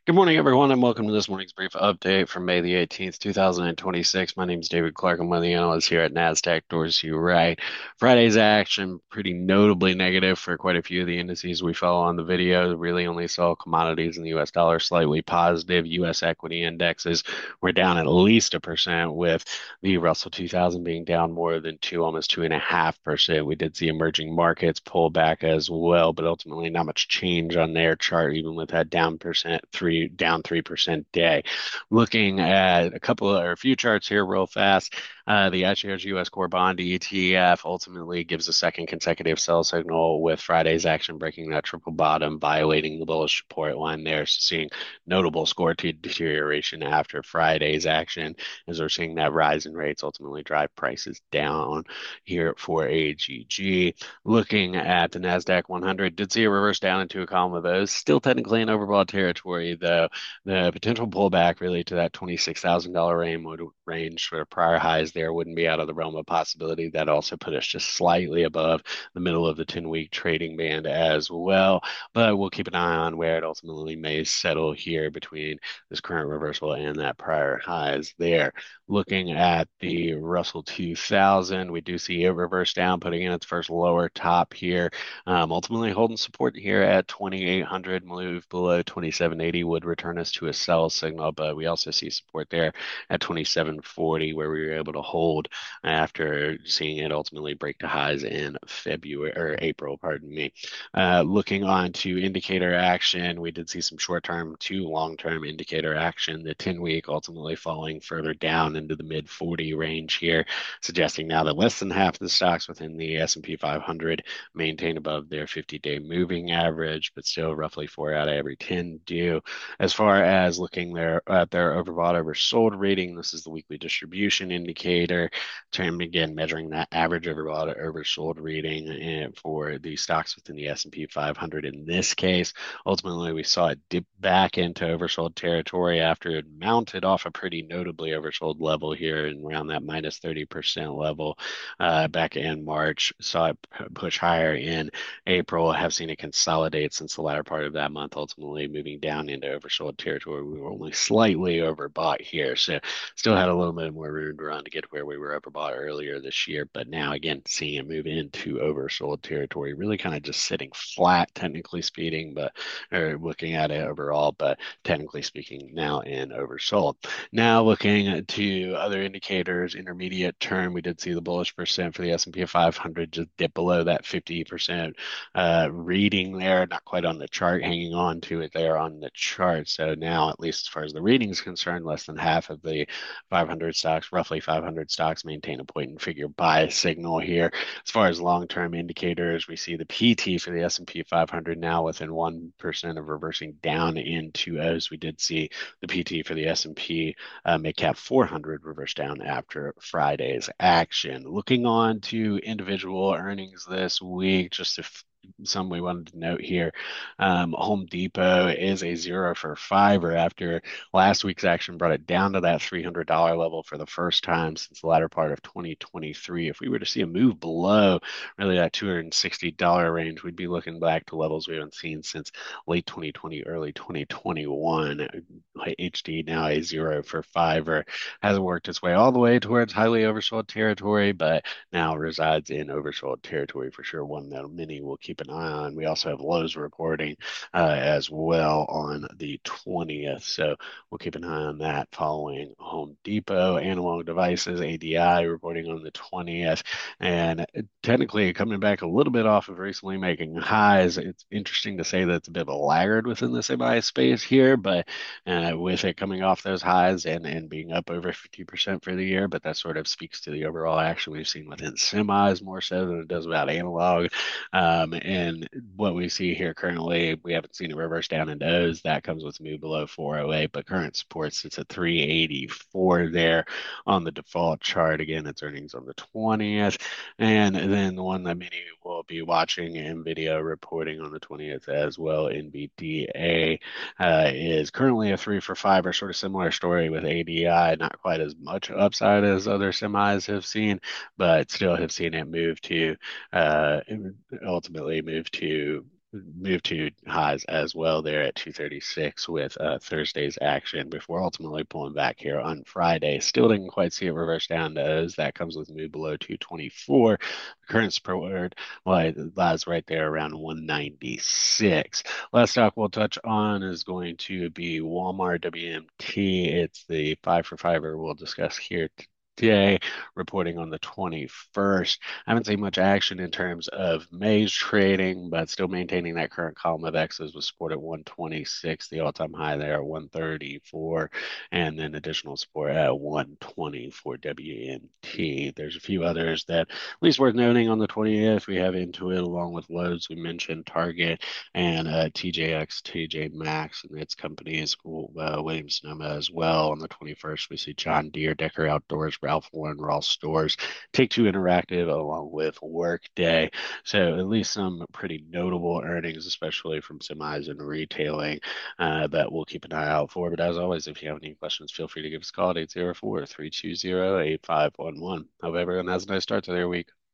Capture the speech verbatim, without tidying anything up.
Good morning, everyone, and welcome to this morning's brief update from May the eighteenth, two thousand twenty-six. My name is David Clark. I'm one of the analysts here at NASDAQ Dorsey Wright. Friday's action pretty notably negative for quite a few of the indices we follow on the video. Really only saw commodities and the U S dollar slightly positive. U S equity indexes were down at least a percent, with the Russell two thousand being down more than two, almost two and a half percent. We did see emerging markets pull back as well, but ultimately not much change on their chart, even with that down percent three down three percent day. Looking at a couple of, or a few charts here real fast. Uh, the iShares U S Core Bond E T F ultimately gives a second consecutive sell signal, with Friday's action breaking that triple bottom, violating the bullish support line there. So seeing notable score to deterioration after Friday's action, as we're seeing that rise in rates ultimately drive prices down here for A G G. Looking at the NASDAQ one hundred, did see a reverse down into a column of those. Still technically in overbought territory, though. The potential pullback really to that twenty-six thousand dollars range, range for prior highs there wouldn't be out of the realm of possibility. That also put us just slightly above the middle of the ten-week trading band as well. But we'll keep an eye on where it ultimately may settle here between this current reversal and that prior highs there. Looking at the Russell two thousand, we do see a reverse down, putting in its first lower top here. Um, ultimately holding support here at twenty-eight hundred. Move below twenty-seven eighty would return us to a sell signal, but we also see support there at twenty-seven forty, where we were able to hold after seeing it ultimately break to highs in February or April, pardon me. Uh, looking on to indicator action, we did see some short-term to long-term indicator action. The ten-week ultimately falling further down into the mid forty range here, suggesting now that less than half of the stocks within the S and P five hundred maintain above their fifty-day moving average, but still roughly four out of every ten do. As far as looking there at their overbought oversold rating, this is the weekly distribution indicator. Term again measuring that average overbought oversold rating and for the stocks within the S and P five hundred. In this case, ultimately we saw it dip back into oversold territory after it mounted off a pretty notably oversold level here and around that minus thirty percent level uh, back in March. Saw it push higher in April, have seen it consolidate since the latter part of that month, ultimately moving down into oversold territory. We were only slightly overbought here, so still had a little bit more room to run to get where we were overbought earlier this year. But now, again, seeing it move into oversold territory, really kind of just sitting flat, technically speaking, but or looking at it overall, but technically speaking, now in oversold. Now, looking to other indicators, intermediate term, we did see the bullish percent for the S and P five hundred just dip below that fifty percent uh, reading there, not quite on the chart, hanging on to it there on the chart. So now, at least as far as the reading is concerned, less than half of the five hundred stocks, roughly five hundred stocks, maintain a point and figure buy signal here. As far as long-term indicators, we see the P T for the S and P five hundred now within one percent of reversing down into O's. We did see the P T for the S and P uh, Midcap four hundred reverse down after Friday's action. Looking on to individual earnings this week, just to some we wanted to note here. Um, Home Depot is a zero for fiver after last week's action brought it down to that three hundred dollars level for the first time since the latter part of twenty twenty-three. If we were to see a move below really that two hundred sixty dollars range, we'd be looking back to levels we haven't seen since late twenty twenty, early twenty twenty-one. H D now a zero for fiver, hasn't worked its way all the way towards highly oversold territory, but now resides in oversold territory for sure. One that many will keep an eye on. We also have Lowe's reporting uh, as well on the twentieth. So we'll keep an eye on that following Home Depot. Analog Devices, A D I, reporting on the twentieth. And technically coming back a little bit off of recently making highs. It's interesting to say that it's a bit of a laggard within the semi space here, but uh, with it coming off those highs and, and being up over fifty percent for the year, but that sort of speaks to the overall action we've seen within semis more so than it does about analog. Um, and what we see here currently, we haven't seen a reverse down in those. That comes with move below four oh eight, but current support sits at three eighty-four there on the default chart. Again, it's earnings on the twentieth. And then the one that many will be watching, NVIDIA reporting on the twentieth as well. N V D A uh, is currently a three for five, or sort of similar story with A D I, not quite as much upside as other semis have seen, but still have seen it move to uh, ultimately move to move to highs as well there at two thirty-six with uh, Thursday's action before ultimately pulling back here on Friday. Still didn't quite see it reverse down to as that comes with move below two twenty-four. Current support, well, it lies right there around one ninety-six. Last stock we'll touch on is going to be Walmart W M T. It's the five for fiver we'll discuss here today, reporting on the twenty-first. I haven't seen much action in terms of May's trading, but still maintaining that current column of X's with support at one twenty-six, the all-time high there at one thirty-four, and then additional support at one twenty for W M T. There's a few others that at least worth noting on the twentieth. We have Intuit along with Lowe's. We mentioned Target and uh, T J X, T J Maxx, and its companies, uh, Williams Sonoma as well. On the twenty-first, we see John Deere, Decker Outdoors, Ralph Lauren, Ross Stores, Take Two Interactive, along with Workday. So at least some pretty notable earnings, especially from semis and retailing, uh, that we'll keep an eye out for. But as always, if you have any questions, feel free to give us a call at eight zero four, three two zero, eight five one one. Hope everyone has a nice start to their week.